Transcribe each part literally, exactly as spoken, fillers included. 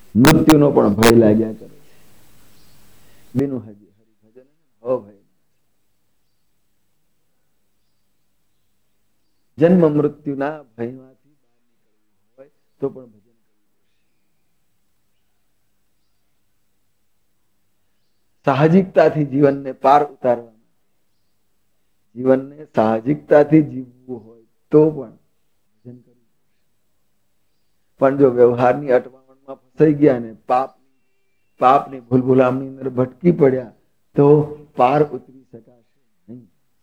મૃત્યુનો પણ ભય લાગ્યા કરે છે. બીનું હજી હરિભજન હો ભય. જન્મ મૃત્યુના ભયમાંથી બહાર નીકળવું હોય તો પણ ભજન કરવું પડશે. સાહજિકતાથી જીવનને પાર ઉતારવા, જીવનને સાહજિકતાથી જીવવું હોય તો પણ ભજન કરવું. પણ જો વ્યવહારની અટવામણમાં ફસાઈ ગયા ને પાપ પાપની ભૂલભુલામની અંદર ભટકી પડ્યા તો પાર ઉતરી શકાશે નહીં.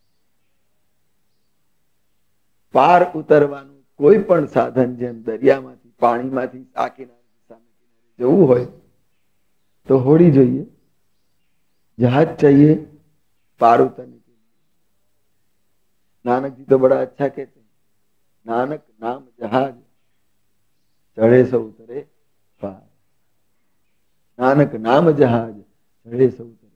પાર ઉતરવાનું કોઈ પણ સાધન, જેમ દરિયામાંથી પાણીમાંથી આ કિનારે સામે કિનારે જવું હોય તો હોડી જોઈએ, जहाज चाहिए पार उतरने के लिए. नानक जी तो बड़ा अच्छा कहते हैं, नानक नाम जहाज चढ़े सो उतरे पार. नानक नाम जहाज चढ़े सो उतरे.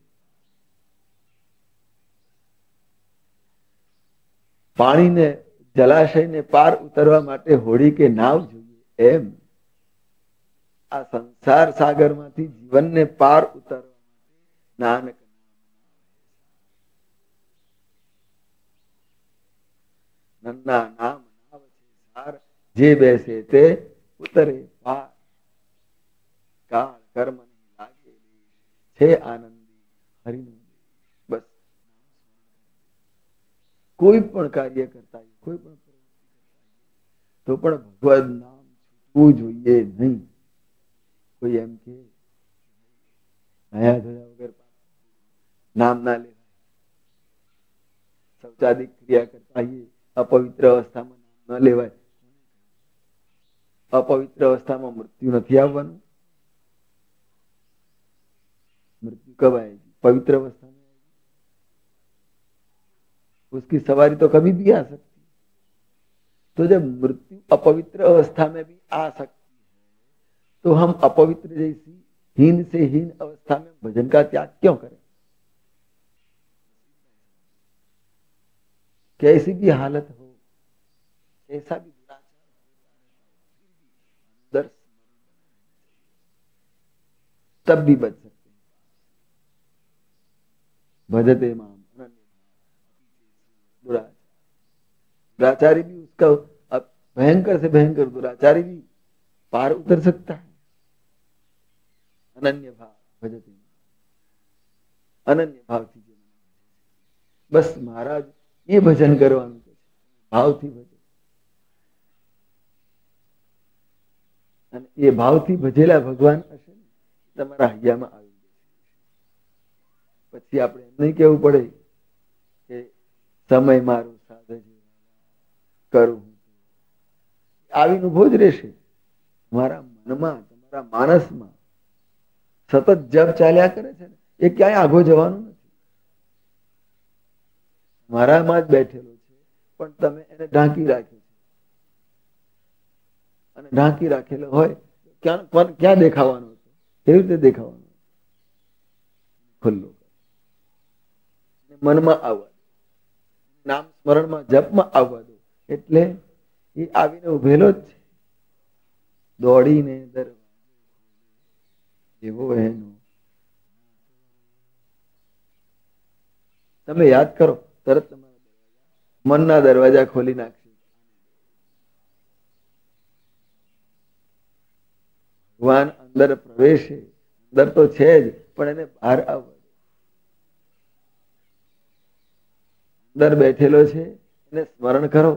પાણીને જલાશયને પાર ઉતરવા માટે હોડી કે નાવ જોઈએ, એમ આ સંસાર સાગરમાંથી જીવનને પાર ઉતારવા નાનક નન્ના નામ નાવ છે સાર, જે બેસે તે ઉતરે પાર. કાળ કર્મ નહીં લાગે છે આનંદી હરિનું. બસ કોઈ પણ કાર્ય કરતા કોઈ પણ પ્રવૃત્તિ કરતા તો પણ ભગવાન નામ છૂટવું જોઈએ નહીં. કોઈ એમ કે નયા ધોયા વગર નામ ના લેવાય. શૌચાદિક ક્રિયા કરતા અપવિત્ર અવસ્થામાં નામ ન લેવાય. અપવિત્ર અવસ્થામાં મૃત્યુ નથી આવવાનું. मृत्यु कब आएगी? पवित्र अवस्था में आएगी. उसकी सवारी तो कभी भी आ सकती है. तो जब मृत्यु अपवित्र अवस्था में भी आ सकती है तो हम अपवित्र जैसी हीन से हीन अवस्था में भजन का त्याग क्यों करें? कैसी भी हालत हो, ऐसा भी दुराचार अंदर तब भी बच सकते. भजते माम दुराचारी भी उसका भयंकर से भयंकर दुराचारी भी पार उतर सकता है. अनन्य भाव भजते, अनन्य भाव थी बस महाराज ये भजन करવાનું છે, ભાવથી ભજન. અને એ ભાવથી ભજેલા ભગવાન હશે ને તમારા હૈયામાં આવી જશે. પછી આપણે એમ નહીં કહેવું પડે કે સમય મારો સાધે કરું, આવીને ઉભો જ રહેશે. તમારા મનમાં, તમારા માનસમાં સતત જપ ચાલ્યા કરે છે ને, એ ક્યાંય આઘો જવાનું નથી. મારામાં જ બેઠેલો છે, પણ તમે એને ઢાંકી રાખ્યો છે. અને ઢાંકી રાખેલો હોય ક્યાં ક્યાં દેખાવાનો હતો? કેવી રીતે દેખાવાનો? ખુલ્લો મનમાં આવવા દો, નામ સ્મરણમાં જપમાં આવવા દો, એટલે એ આવીને ઉભેલો જ છે. દોડીને દરવાજો એવો એનો તમે યાદ કરો, તરત તમારા મનના દરવાજા ખોલી નાખશે. ભગવાન અંદર પ્રવેશે, અંદર તો છે જ, પણ એને બહાર આવવા દો. અંદર બેઠેલો છે, એને સ્મરણ કરો.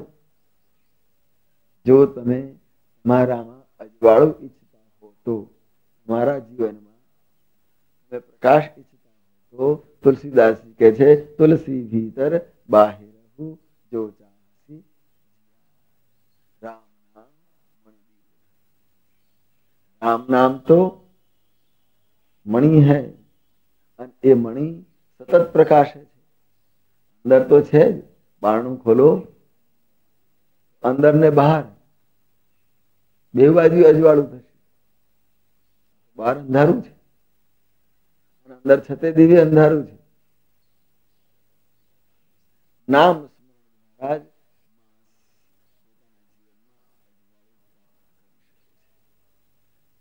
જો તમે મારામાં અજવાળું ઈચ્છતા હો તો, મારા જીવનમાં તમે પ્રકાશ ઈચ્છતા હો તો, તુલસીદાસજી કહે છે, તુલસી ભીતર બાહિર જો ચાહસી રામ નામ મણિ. રામ નામ તો મણિ હૈ, અને એ મણિ સતત પ્રકાશે છે. અંદર તો છે જ, બારણું ખોલો, અંદર ને બહાર બે બાજુ અજવાળું થશે. બહાર અંધારું છે, અંદર છતે દિવ્ય અંધારું છે. નામ મહારાજ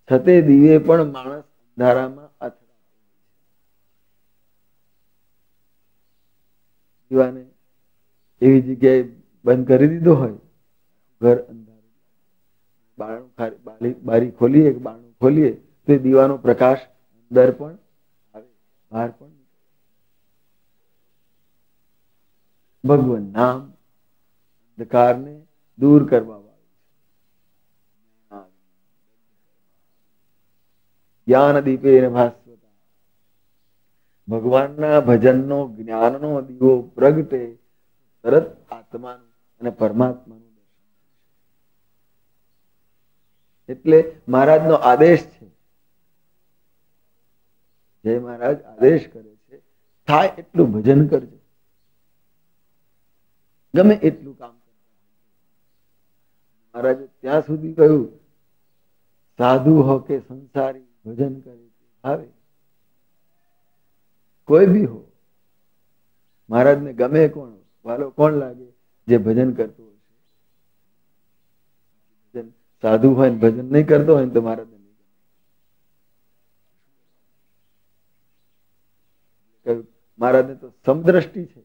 છતે દીવે પણ માણસ અંધારામાં અથડાતો દીવાને એવી જગ્યાએ બંધ કરી દીધો હોય, ઘર અંધારું, બારણું બારી ખોલીએ બારણું ખોલીએ તો દીવાનો પ્રકાશ અંદર પણ આવે, બહાર પણ. ભગવાન નામ અંધકારને દૂર કરવા વાળું છે. જ્ઞાન દીપે ભાસ્વતા, ભગવાનના ભજનનો જ્ઞાનનો દીવો પ્રગટે તરત આત્માનું અને પરમાત્માનું દર્શન. એટલે મહારાજનો આદેશ છે, જય મહારાજ આદેશ કરે છે, થાય એટલું ભજન કરજો, ગમે એટલું કામ કરતા. મહારાજે ત્યાં સુધી કહ્યું, સાધુ હો કે સંસારી ભજન કરે આવે, કોઈ બી હો, મહારાજને ગમે કોણ, વાલો કોણ લાગે, જે ભજન કરતો હશે. સાધુ હોય ભજન નહીં કરતો હોય તો મહારાજ નહીં ગમે. મહારાજને તો સમદ્રષ્ટિ છે,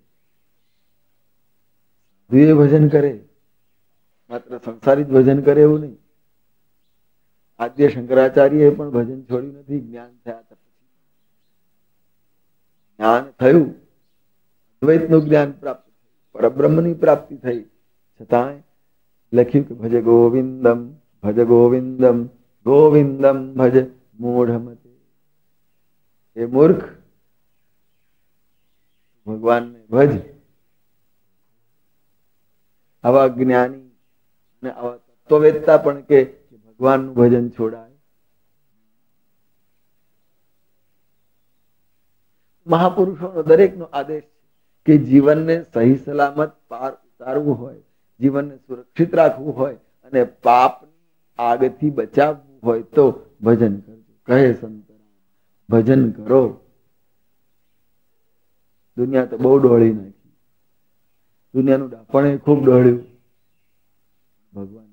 સાધુ ભજન કરે, માત્ર સંસારી જ ભજન કરે એવું નહીં. આદ્ય શંકરાચાર્ય પણ ભજન છોડ્યું નથી. જ્ઞાન થયા પછી જ્ઞાન થયું, અદ્વૈતનું જ્ઞાન પ્રાપ્ત થયું, પરબ્રહ્મની પ્રાપ્તિ થઈ, છતાંય લખ્યું કે ભજ ગોવિંદમ ભજ ગોવિંદમ ગોવિંદમ ભજ મૂઢમતે. એ મૂર્ખ, ભગવાનને ભજ. આવા જ્ઞાની અને આવા તત્વવેત્તા પણ કે ભગવાનનું ભજન છોડાય. મહાપુરુષોનો દરેકનો આદેશ છે કે જીવનને સહી સલામત પાર ઉતારવું હોય, જીવનને સુરક્ષિત રાખવું હોય અને પાપની આગથી બચાવવું હોય તો ભજન કરજો. કહે સંતરામ, ભજન કરો. દુનિયા તો બહુ ડોળી નાખી, દુનિયાનું ડાપણ ખૂબ ડોળ્યું. ભગવાન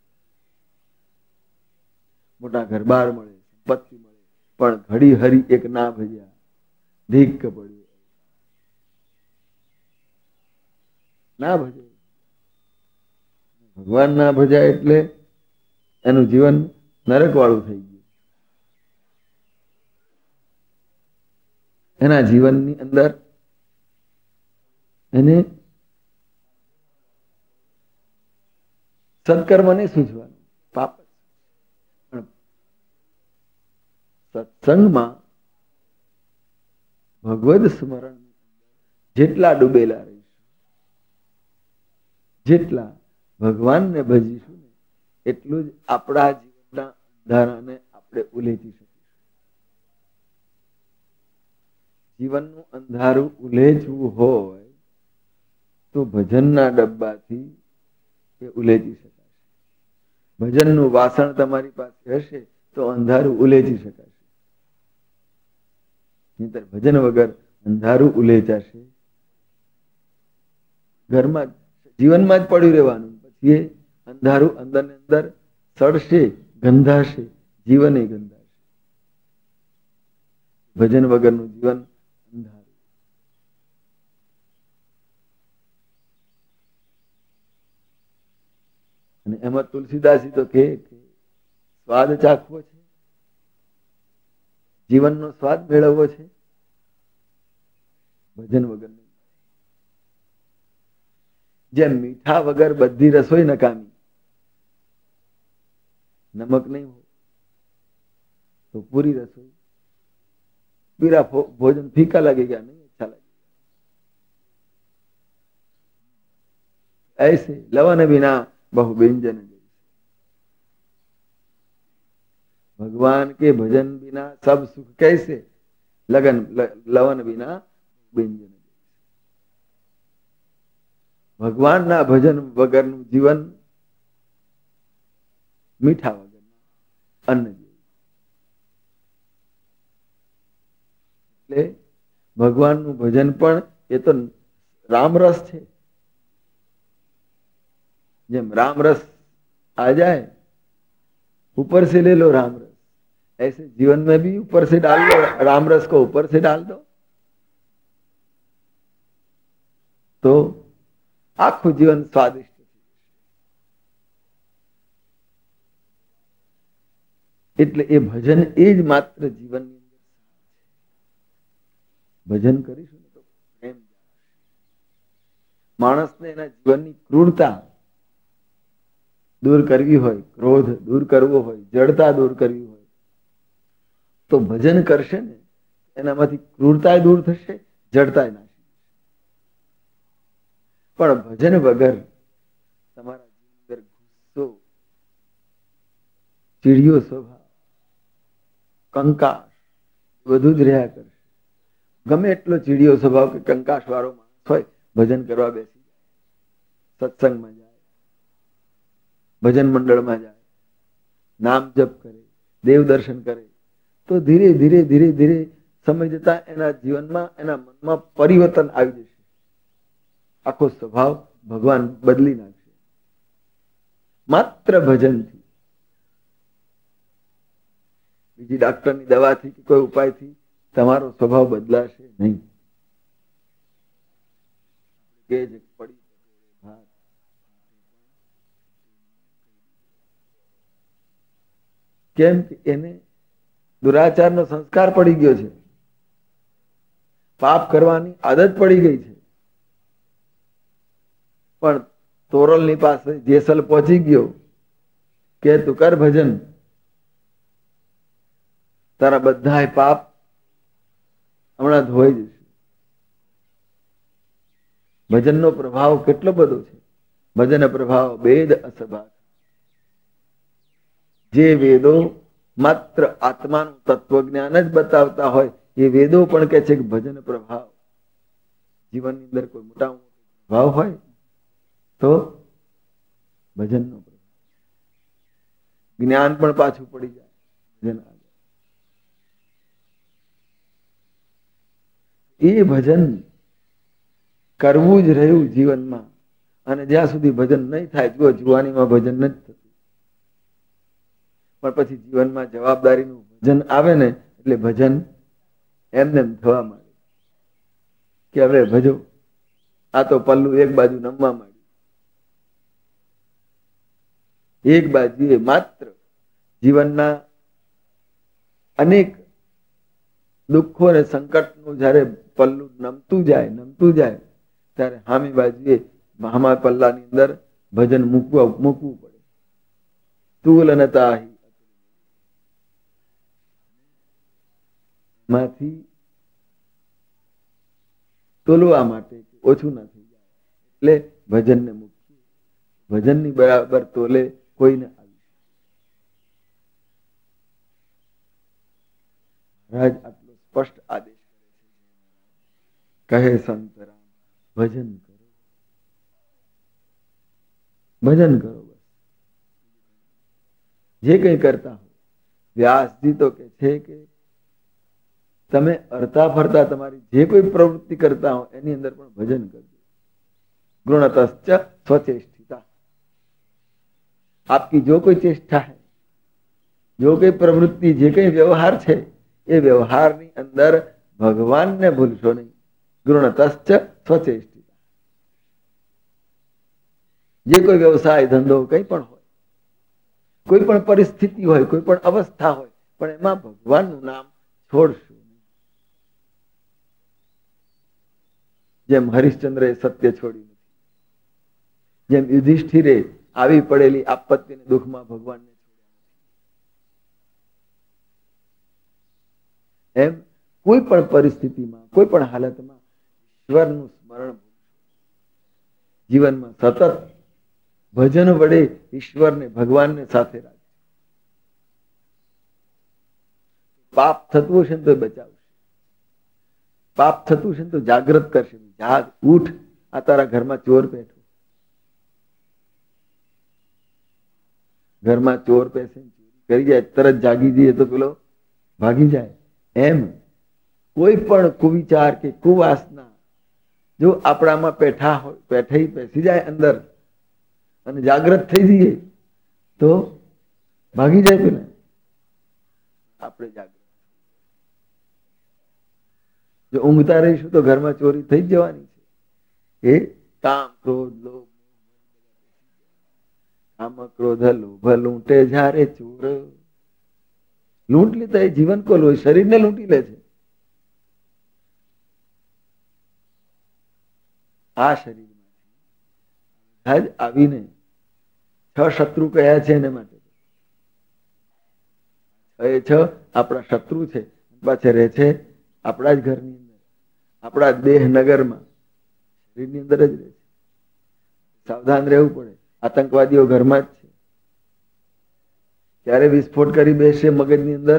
મોટા ઘરબાર મળે, સંપત્તિ મળે, પણ ઘડી હરી એક ના ભજ્યા, ઢીક પડ્યું, ના ભજે. ભગવાન ના ભજાય એટલે એનું જીવન નરક વાળું થઈ ગયું. એના જીવનની અંદર એને સત્કર્મ નહીં સૂચવાનું, પાપ. સત્સંગમાં ભગવદ સ્મરણ જેટલા ડૂબેલા રહીશું, જેટલા ભગવાનને ભજીશું ને એટલું જ આપણા જીવનના અંધારાને આપણે ઉલેચી શકીશું. જીવનનું અંધારું ઉલેચવું હોય તો ભજનના ડબ્બાથી એ ઉલેચી શકાશે. ભજનનું વાસણ તમારી પાસે હશે તો અંધારું ઉલેચી શકાશે. નહીંતર ભજન વગર અંધારું ઉલેચાશે. ઘરમાં જીવનમાં જ પડ્યું રહેવાનું, પછી એ અંધારું અંદર ને અંદર સડશે, ગંધાશે, જીવન એ ગંધાશે. ભજન વગરનું જીવન અંધારું. અને એમાં તુલસીદાસી તો કે સ્વાદ ચાખવો છે, જીવનનો સ્વાદ મેળવવો છે, ભજન વગર નહીં. જેમ મીઠા વગર બધી રસોઈ નકામી, નમક નહીં હોય તો પૂરી રસોઈ, પીરા ભોજન ફીકા लगेगा नहीं अच्छा लगेगा. ऐसे लवन बिना बहु व्यंजन. भगवान के भजन बिना सब सुख कैसे, लगन लवन बिना व्यंजन. ભગવાનના ભજન વગરનું જીવન મીઠા વગરના અન્ન જેવું. એટલે ભગવાનનું ભજન પણ એ તો રામરસ છે. જેમ રામરસ આ જાય, ઉપર से ले लो राम रस, ऐसे जीवन में भी ऊपर से डाल दो, राम रस को ऊपर से डाल दो तो आखुं जीवन स्वादिष्ट। એટલે એ ભજન એ જ માત્ર જીવનની અંદર ભજન કરીશું તો પ્રેમ માણસને એના જીવનની ક્રૂરતા દૂર કરવી હોય, ક્રોધ દૂર કરવો હોય, જડતા દૂર કરવી હોય તો ભજન કરશે ને એનામાંથી ક્રૂરતા દૂર થશે, જડતા નાશી થશે। પણ ભજન વગર તમારા જીવન અંદર ગુસ્સો, ચીડિયો સ્વભાવ, કંકાશ બધું જ રહ્યા કરશે। ગમે એટલો ચીડિયો સ્વભાવ કે કંકાશ વાળો માણસ હોય ભજન કરવા બેસી જાય, સત્સંગમાં જાય, ભજન મંડળમાં જાય, નામ જપ કરે, દેવ દર્શન કરે તો ધીરે ધીરે ધીરે ધીરે સમય જતા એના જીવનમાં, એના મનમાં પરિવર્તન આવી જશે। આખો સ્વભાવ ભગવાન બદલી નાખશે માત્ર ભજનથી। બીજી ડાક્ટરની દવાથી કે કોઈ ઉપાયથી તમારો સ્વભાવ બદલાશે નહીં। કેમ કે એને દુરાચારનો સંસ્કાર પડી ગયો છે, પાપ કરવાની આદત પડી ગઈ છે। પણ તોરલની પાસે જેસલ પહોંચી ગયો કે તું કર ભજન, તારા બધા પાપ હમણાં ધોઈ જશે। ભજનનો પ્રભાવ કેટલો બધો છે। ભજન પ્રભાવ વેદ અસભા, જે વેદો માત્ર આત્માનું તત્વજ્ઞાન જ બતાવતા હોય એ વેદો પણ કહે છે કે ભજન પ્રભાવ જીવનની અંદર કોઈ મોટા મોટો પ્રભાવ હોય તો ભજનનો પ્રભાવ, જ્ઞાન પણ પાછું પડી જાય ભજન આગળ। એ ભજન કરવું જ રહ્યું જીવનમાં, અને જ્યાં સુધી ભજન નહીં થાય, જો જુવાનીમાં ભજન નથી થતું પણ પછી જીવનમાં જવાબદારીનું ભજન આવે ને એટલે ભજન એમને એમ થવા માંડે કે હવે ભજો, આ તો પલ્લું એક બાજુ નમવા માંડ્યું, એક બાજુએ માત્ર જીવનના અનેક દુઃખો અને સંકટનું જયારે પલ્લું નમતું જાય નમતું જાય ત્યારે હામી બાજુએ હામા પલ્લાની અંદર ભજન મૂકવા મૂકવું પડે। તુલનતા માંથી તોલવા માટે ઓછું ના થઈ જાય એટલે ભજનને મૂકીએ। ભજનની બરાબર તોલે કોઈને આવી મહારાજ આટલો સ્પષ્ટ આદેશ કહે સંત રામ, ભજન કરો, ભજન કરો, બસ જે કઈ કરતા હો। વ્યાસજી તો કે છે કે તમે અરતા ફરતા તમારી જે કોઈ પ્રવૃત્તિ કરતા હો એની અંદર પણ ભજન કરજો। गुणतश्च स्वचेष्टिता, आपकी जो कोई चेष्टा है, जो कोई प्रवृत्ति, जे कई व्यवहार है, ये व्यवहार ની અંદર ભગવાનને ભૂલશો નહીં। गुणतश्च स्वचेष्टिता, જે કોઈ વ્યવસાય ધંધો કંઈ પણ હોય, કોઈ પણ પરિસ્થિતિ હોય, કોઈ પણ અવસ્થા હોય, પણ એમાં ભગવાનનું નામ છોડશો નહીં। જેમ હરિશ્ચંદ્રએ સત્ય છોડ્યું નથી, જેમ યુધિષ્ઠિરે આવી પડેલી આપત્તિ અને દુઃખમાં ભગવાનને છોડ્યા નથી, એમ કોઈ પણ પરિસ્થિતિમાં, કોઈ પણ હાલતમાં ઈશ્વરનું સ્મરણ જીવનમાં સતત ભજન વડે ઈશ્વરને, ભગવાનને સાથે રાખે। પાપ થતું હશે તો બચાવશે, પાપ થતું હશે તો જાગૃત કરશે। જાગ, ઉઠ, આ તારા ઘરમાં ચોર બેઠો, ઘરમાં ચોર બેસે કરી જાય, તરત જાગી જઈએ તો પેલો ભાગી જાય। એમ કોઈ પણ કુવિચાર કે કુવાસના જો આપણામાં પેઠા હોય, પેઠાઈ બેસી જાય અંદર અને જાગૃત થઈ જઈએ તો ભાગી જાય પેલા। આપણે જાગૃત. જો ઊંઘતા રહીશું તો ઘરમાં ચોરી થઈ જ જવાની છે. એ કામ ક્રોધ લોભ કામ ક્રોધ લોભ લૂંટે જ્યારે ચોર. લૂંટ લેતા એ જીવન કો લો શરીરને લૂંટી લે છે. આ શરીરમાં આવીને છ શત્રુ કયા છે એને માટે એ છ આપણા શત્રુ છે. પાછળ રહે છે આપણા જ ઘરની અંદર, આપણા દેહ નગરમાં, શરીરની અંદર જ રહે છે. સાવધાન રહેવું પડે. આતંકવાદીઓ ઘરમાં જ છે. ક્યારે વિસ્ફોટ કરી બેસશે મગજની અંદર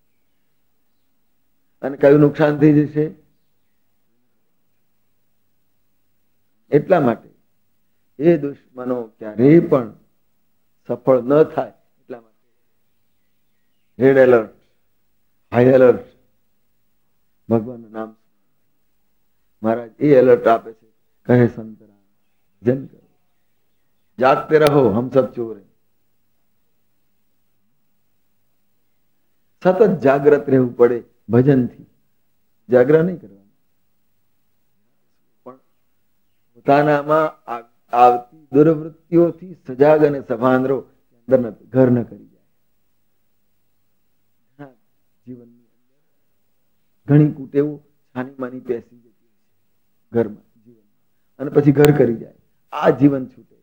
અને કયું નુકસાન થઈ જશે. એટલા માટે એ દુશ્મનો ક્યારેય પણ સફળ ન થાય એટલા માટે રેડ એલર્ટ, હાઈ એલર્ટ, ભગવાનનું નામ મહારાજ એ એલર્ટ આપે છે. કહે સંતરામ ભજન કરો, જાગતે રહો, હમ સબ ચોર હૈ. સતત જાગ્રત રહેવું પડે ભજનથી. જાગરણ નહીં કરવાનું, પણ પોતાનામાં આવતી દુર્વૃત્તિઓથી સજાગ અને સભાન રહો. અંદર ઘર ન કરી જાય. જીવનની અંદર ઘણી કુટેવો છાની માની પેસી જતી ઘરમાં જીવન, અને પછી ઘર કરી જાય. આ જીવન છૂટે.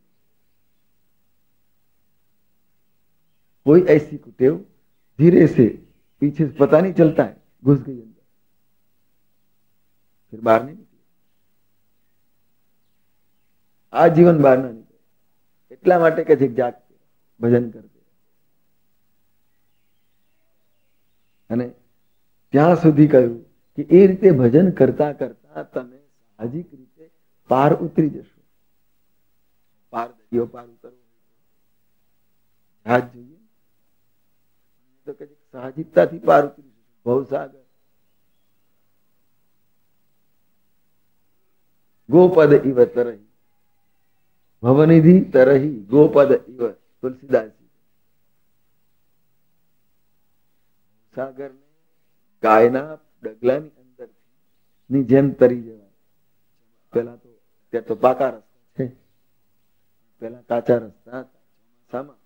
कोई ऐसी कुटेव धीरे से पीछे से पता नहीं चलता है, घुस गई अंदर, फिर बाहर नहीं निकले. આ જીવન બહાર ના નીકળે. એટલા માટે કે છે જાગતે ભજન કરતે. અને ત્યાં સુધી કહ્યું કે એ રીતે ભજન કરતા કરતા તમે સાહજિક રીતે પાર ઉતરી જશો. પાર દરિયો પાર ઉતરવો જહાજ જોઈએ તો કે સાહજિકતાથી પાર ઉતરી જશો. ભવસાગર ગોપદ ઇવ તરહી, ભવનિધિ તરહી ગોપદ ઇવ. તુલસીદાસજી સાગર ને ગાયના ડગલાની અંદર ની જેમ તરી જવાય. પેલા તો ત્યાં તો પાકા રસ્તા છે, પેલા કાચા રસ્તા હતા. ચોમાસામાં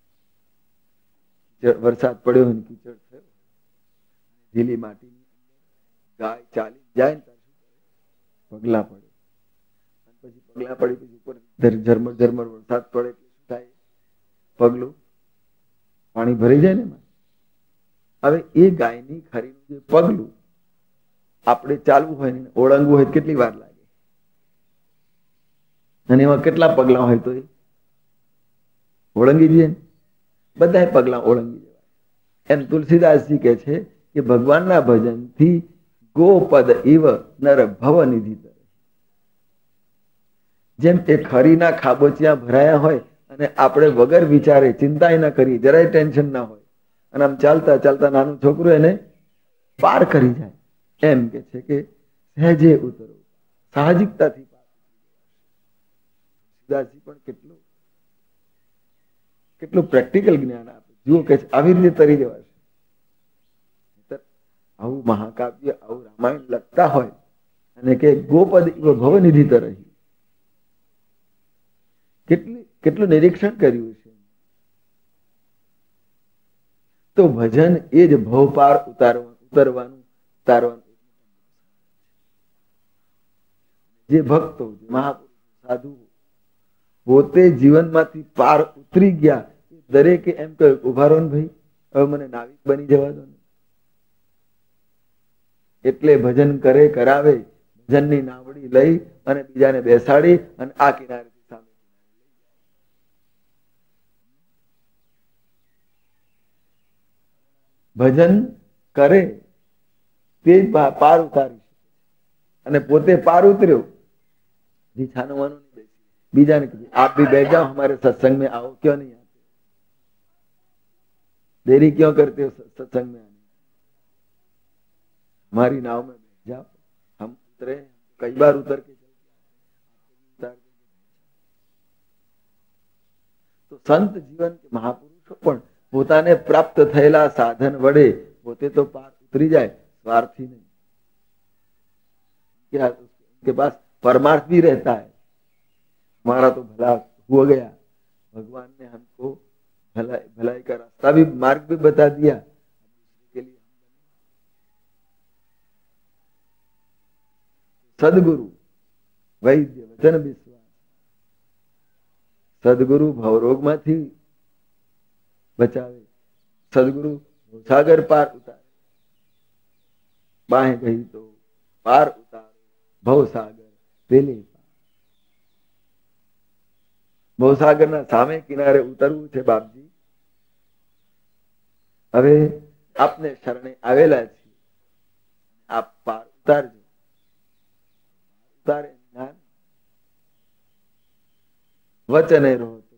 વરસાદ પડ્યો અને કીચડ થયો, ઢીલી માટીની અંદર ગાય ચાલી જાય ને પગલા પડે, પછી પગલા પડી પછી ઉપર ઝરમર ઝરમર વરસાદ પડે એટલે શું થાય? પગલું પાણી ભરી જાય ને. હવે એ ગાયની ખરીનું જે પગલું આપણે ચાલવું હોય ને ઓળંગવું હોય કેટલી વાર લાગે, અને એમાં કેટલા પગલા હોય તો એ ઓળંગી જાય ને. બધા પગલા ઓળંગી જવાય. એમ તુલસીદાસજી કે છે કે ભગવાનના ભજનથી ગોપદ ઇવ નર ભવનિધિ તરે. જેમ એ ખરીના ખાબોચિયા ભરાયા હોય અને આપણે વગર વિચારે ચિંતા ના કરીએ, જરાય ટેન્શન ના હોય, અને આમ ચાલતા ચાલતા નાનું છોકરું એને પાર કરી જાય. એમ કે છે કે સહેજે ઉતરો, સાહજિકતાથી પાર. દાસજી પણ કેટલું કેટલું પ્રેક્ટિકલ જ્ઞાન આપે. જુઓ કે આવી રીતે તરી જવાશે. આવું મહાકાવ્ય, આવું રામાયણ લખતા હોય અને કે ગોપદ ઇવ ભવનિધિ તરહી, કેટલી કેટલું નિરીક્ષણ કર્યું છે. તો ભજન એ જ ભવ પાર ઉતારવાનું ઉતરવાનું ઉતારવાનું. જે ભક્તો, મહાપુરુષો, સાધુ પોતે જીવનમાંથી પાર ઉતરી ગયા, દરેકે એમ કહ્યું ઉભા રહો ને ભાઈ, હવે મને નાવિક બની જવા દો ને. એટલે ભજન કરે કરાવે, ભજનની નાવડી લઈ અને બીજાને બેસાડી અને આ કિનારેથી સામે ભજન કરે તે જ પાર ઉતારી શકે. અને પોતે પાર ઉતર્યો, છાનું વાનું નહીં બેસી, બીજાને કીધું આપ ભી બેઠ જાઓ હમારે सत्संग में आओ. क्यों नहीं आते? देरी क्यों करते हो सत्संग में आने? हमारी नाव में बैठ जाओ, हम उतरे, कई बार उतर के चलते. તો સંત જીવન કે મહાપુરુષો પણ પોતાને પ્રાપ્ત થયેલા સાધન વડે પોતે તો પાર ઉતરી જાય, स्वार्थी नहीं, क्या उनके पास परमार्थ भी रहता है, हमारा तो भला हो गया, भगवान ने हमको भलाई भलाई का रास्ता भी मार्ग भी बता दिया के लिए। सदगुरु वैद्य वचन विश्वास, सदगुरु भवरोग मांथी बचावे, सदगुरु सागर पार उतारे, बाहें गई तो पार उतारो भव सागर पेले पार। भवसागर ना सामे किनारे उतरવું છે બાપજી। હવે આપને શરણે આવેલા છે, આપ પાર ઉતારજો। ઉતારે જ્ઞાન વચને રહો તો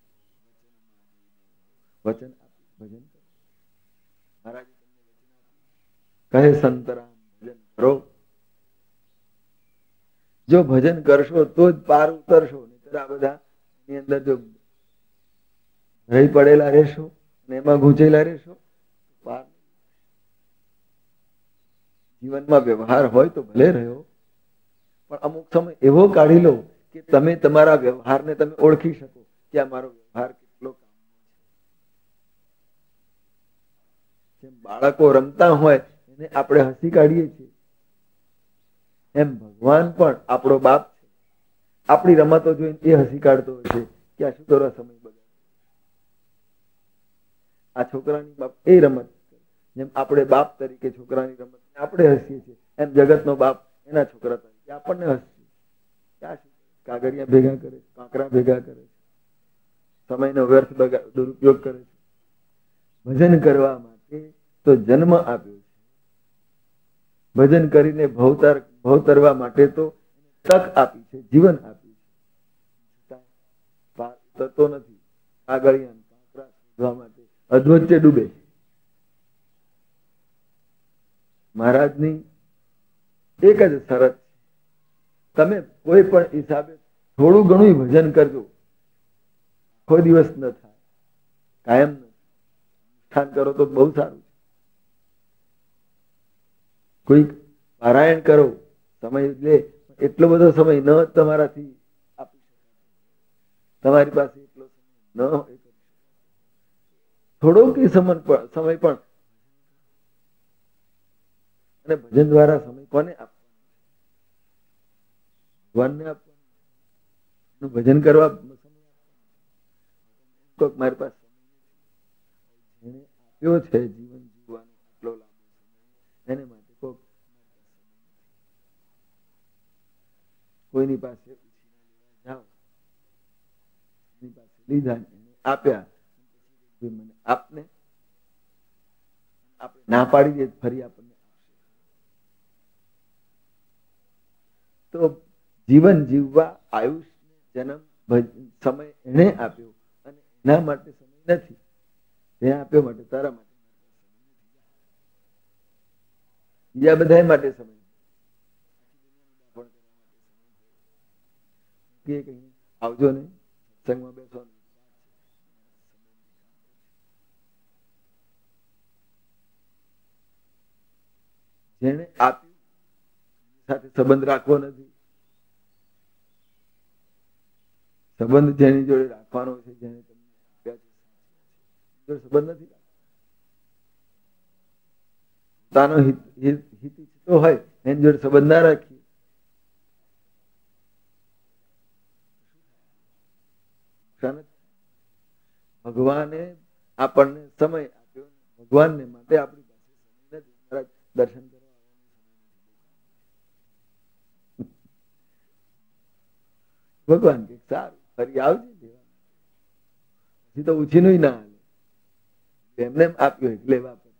વચન ભજન કરો। મહારાજ કહે સંતરામ ભજન કરો, જો ભજન કરશો તો જ પાર ઉતરશો, નહીતર આ બધા ની અંદર જો રહી પડેલા રહેશો ને એમાં ગૂંચેલા રહેશો પાર। જીવનમાં વ્યવહાર હોય તો ભલે રહ્યો, પણ અમુક સમય એવો કાઢી લો કે તમે તમારા વ્યવહારને તમે ઓળખી શકો કે આ મારો વ્યવહાર કેટલો કામનો છે। જેમ બાળકો રમતા હોય એને આપણે હસી કાઢીએ છીએ, એમ ભગવાન પણ આપણો બાપ છે, આપણી રમતો જોઈને એ હસી કાઢતો હોય છે કે આ શું કરવા સમય બગાડે, આ છોકરાની બાપ એ રમત, જેમ આપણે બાપ તરીકે છોકરાની રમત આપણે હસીએ છીએ, એમ જગતનો બાપ એના છોકરા તરીકે આપણને હસીએ। ક્યાં શું કાગળિયા ભેગા કરે, કાંકરા ભેગા કરે છે, સમયનો વ્યર્થ દુરુપયોગ કરે છે। ભજન કરવા માટે તો જન્મ આપ્યો છે, ભજન કરીને ભવતર ભવતરવા માટે તો તક આપી છે, જીવન આપ્યું છે, પાર ઉતરતો નથી। કાગળિયા કાંકરા શોધવા માટે અધવચ્ચે ડૂબે। મહારાજની એક જ શરત છે, તમે કોઈ પણ હિસાબે થોડું ઘણું ભજન કરજો, કોઈ દિવસ ન થાય, કાયમ ન અનુષ્ઠાન કરો તો બહુ સારું છે। કોઈ પારાયણ કરો, સમય લે, એટલો બધો સમય ન તમારાથી આપી શકાય, તમારી પાસે એટલો સમય ન હોય, થોડો કે સમય સમય પણ, અને ભજન દ્વારા સમય કોને આપવાનો? ભગવાનને આપવાનું। ભજન કરવા સમય આપવાનો, મારી પાસે જેને આપ્યો છે જીવન જીવવાનો આટલો લાંબો સમય, એને માટે કોક કોઈની પાસે જાઓ, એની પાસે લીધા, એને આપ્યા, મને આપને આપણે ના પાડી દે ફરી આપણને તો જીવન જીવવા આયુષ્ય જન્મ સમય એને આપ્યો, અને એના માટે સમય નથી, તે આપ્યો માટે તારા માટે, બીજા બધા માટે સમય કે આવજો ને સંગમાં બેસવાનું, જેને આપ્યું સાથે સંબંધ રાખવો નથી, સંબંધ જેની જોડે રાખવાનો છે, જેને તમને આપ્યા છે સંબંધ નથી રાખવાનો, પોતાનો હિત હિત ઈચ્છતો હોય એની જોડે સંબંધ ના રાખીએ, ભગવાને આપણને સમય આપ્યો, ભગવાનને માટે આપણી પાસે સમય નથી, દર્શન કરવા ભગવાન કે સારું ફરી આવજે લેવા, પછી તો ઉછીનું ના હાલે, એમને આપ્યું હોય લેવા પર।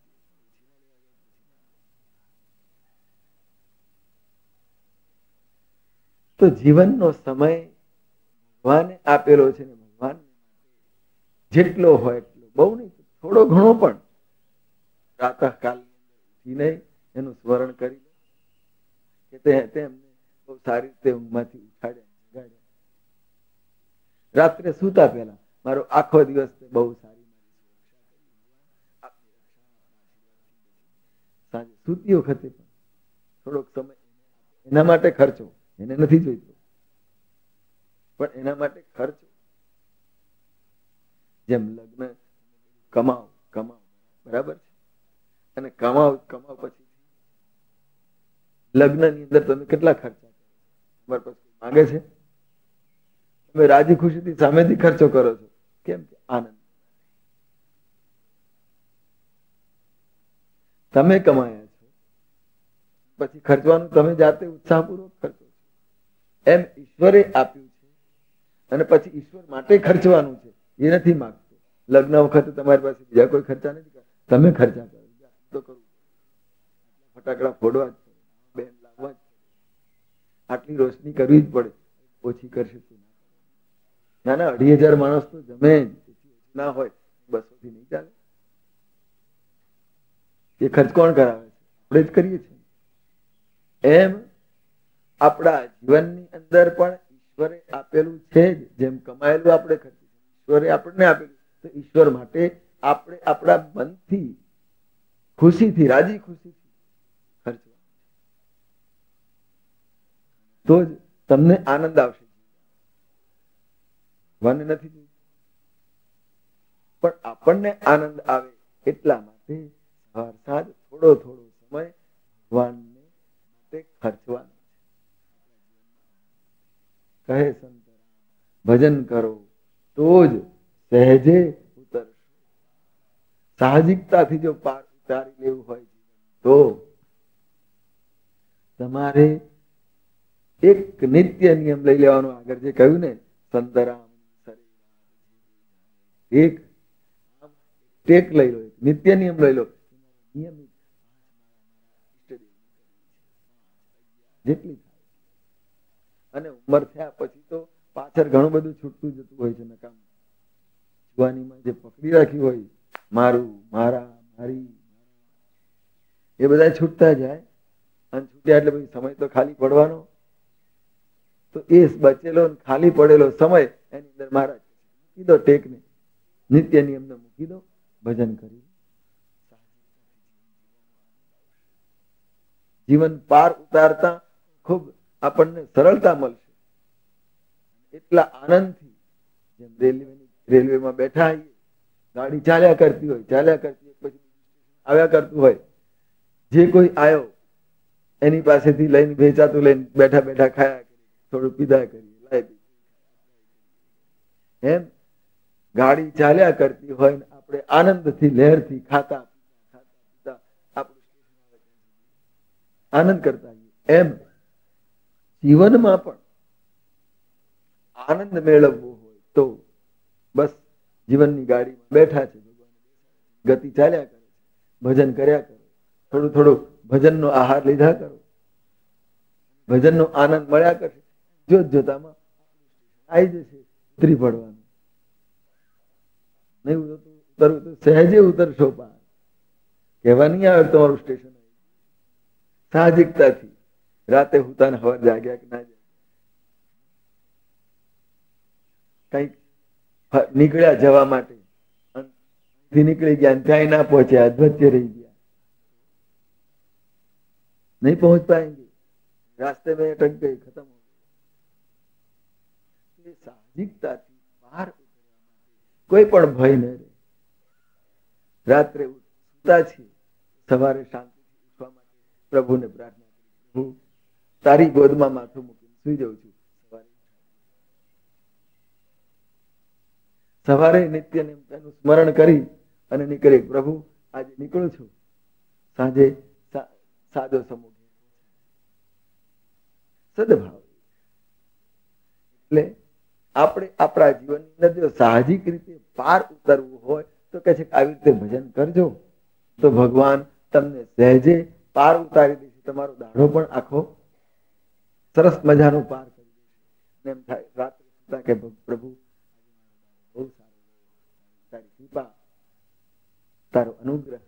તો જીવનનો સમય ભગવાને આપેલો છે ને, ભગવાન જેટલો હોય એટલો, બહુ નહીં થોડો ઘણો પણ પ્રાતઃકાલ ઉઠીને એનું સ્મરણ કરી લો કે તેમને બહુ સારી રીતે ઊંઘમાંથી ઉઠાડ્યા, જગાડ્યા, રાત્રે સૂતા પહેલા મારો આખો દિવસ બહુ સારી સાંજે સૂતી વખતે પણ થોડોક સમય એના માટે ખર્ચો. એને નથી જોઈતો પણ એના માટે ખર્ચો. જેમ લગ્ન કમાવ કમાવ બરાબર છે, અને કમાવ કમાવ પછી લગ્ન ની અંદર તમે કેટલા ખર્ચા કરો? તમારી પાસે માંગે છે? તમે રાજી ખુશીથી સામેથી ખર્ચો કરો છો. કેમ કે આનંદ. તમે કમાયા છો પછી ખર્ચવાનું તમે જાતે ઉત્સાહપૂર્વક ખર્ચો છો. એમ ઈશ્વરે આપ્યું છે અને પછી ઈશ્વર માટે ખર્ચવાનું છે. એ નથી માંગતો. લગ્ન વખતે તમારી પાસે બીજા કોઈ ખર્ચા નથી કરતા, તમે ખર્ચા કરો. તો કરવું, ફટાકડા ફોડવા જ પડે, બેન લાવવા જ પડે, આટલી રોશની કરવી જ પડે. ઓછી કરશે તો ના ના અઢી હજાર માણસ તો જમે ના હોય બસો થી નહીં ચાલે. એ ખર્ચ કોણ કરાવે છે? આપણે જ કરીએ છીએ. એમ આપણા જીવનની અંદર પણ ઈશ્વરે આપેલું છે જ. જેમ કમાયેલું આપણે ખર્ચી ઈશ્વરે આપણને આપેલું, તો ઈશ્વર માટે આપણે આપણા મનથી ખુશીથી રાજી ખુશીથી ખર્ચવા, તો જ તમને આનંદ આવશે. મને નથી જોઈતું પણ આપણને આનંદ આવે એટલા માટે સવાર સાંજ થોડો થોડો સમય ભગવાનને માટે ખર્ચવાનો છે. કહે સંત ભજન કરો તો જ સહેજે ઉતરશો. સાહજિકતાથી જો પાર ઉતારી લેવું હોય તો તમારે એક નિત્ય નિયમ લઈ લેવાનો. આગળ જે કહ્યું ને સંતરામ, એક ટેક લઈ લો, નિત્ય નિયમ લઈ લો. નિયમિત જેટલી થાય. અને ઉંમર થયા પછી તો પાછળ ઘણું બધું છૂટતું જતું હોય છે. નકામ જુવાનીમાં જે પકડી રાખ્યું હોય મારું, મારા, મારી, એ બધા છૂટતા જાય. અને છૂટ્યા એટલે પછી સમય તો ખાલી પડવાનો. તો એ બચેલો ખાલી પડેલો સમય એની અંદર મારા મૂકી દો, ટેકને નિત્ય નિયમને મૂકી દો, ભજન કરી જીવન પાર ઉતારતા ખૂબ આપણને સરળતા મળશે. એટલા આનંદથી જેમ રેલવેની રેલવેમાં બેઠા આવીએ, ગાડી ચાલ્યા કરતી હોય ચાલ્યા કરતી હોય પછી આવ્યા કરતું હોય, જે કોઈ આવ્યો એની પાસેથી લઈને વેચાતું લઈને બેઠા બેઠા ખાયા કરીએ, થોડું પીધા કરીએ, લાય એમ ગાડી ચાલ્યા કરતી હોય ને આપણે આનંદથી લહેરથી ખાતા ખાતા પીતા આપણું આનંદ કરતા આવીએ. એમ જીવનમાં પણ આનંદ મેળવવો હોય તો બસ જીવનની ગાડીમાં બેઠા છે, ગતિ ચાલ્યા કરે છે, ભજન કર્યા કરો, થોડું થોડું ભજનનો આહાર લીધા કરો, ભજનનો આનંદ મળ્યા કરશે. જોત જોતામાં આવી જશે. ઉતરી પડવાનું નહીં, ઉતરવું તો સહેજે ઉતરશો પાર. કહેવા નહીં આવે તમારું સ્ટેશન. સાહજિકતાથી રાતે હુતાને હવાર જાગ્યા કે ના જાગ્યા, કઈક નીકળ્યા જવા માટે, નીકળી ગયા ત્યાં ના પહોંચ્યા, અધવચ્ચે રહી ગયા, नहीं पहुंच पाएंगे, रास्ते में अटक गए, खत्म हो गए. साहजिकताથી બહાર કોઈ પણ ભય ન રહે. રાત્રે સુતા છીએ, સવારે શાંતિથી ઉઠવા માટે પ્રભુને પ્રાર્થના કરી, પ્રભુ તારી ગોદમાં માથું મૂકીને સુઈ જાઉં છું. સવારે સવારે નિત્ય નિયમનું સ્મરણ કરી અને નીકળે, પ્રભુ આજે નીકળું છું, સાંજે સાદો સમૂહ સદભાવ. એટલે આપણે આપણા જીવનની અંદર જો સાહજિક રીતે પાર ઉતરવું હોય તો કે છે આવી રીતે ભજન કરજો તો ભગવાન તમને સહેજે પાર ઉતારી દેશે. તમારો દાડો પણ આખો સરસ મજાનો પાર કરી દેશે. એમ થાય રાત્રે સુતા કે પ્રભુ બહુ સારું, તારી કૃપા, તારો અનુગ્રહ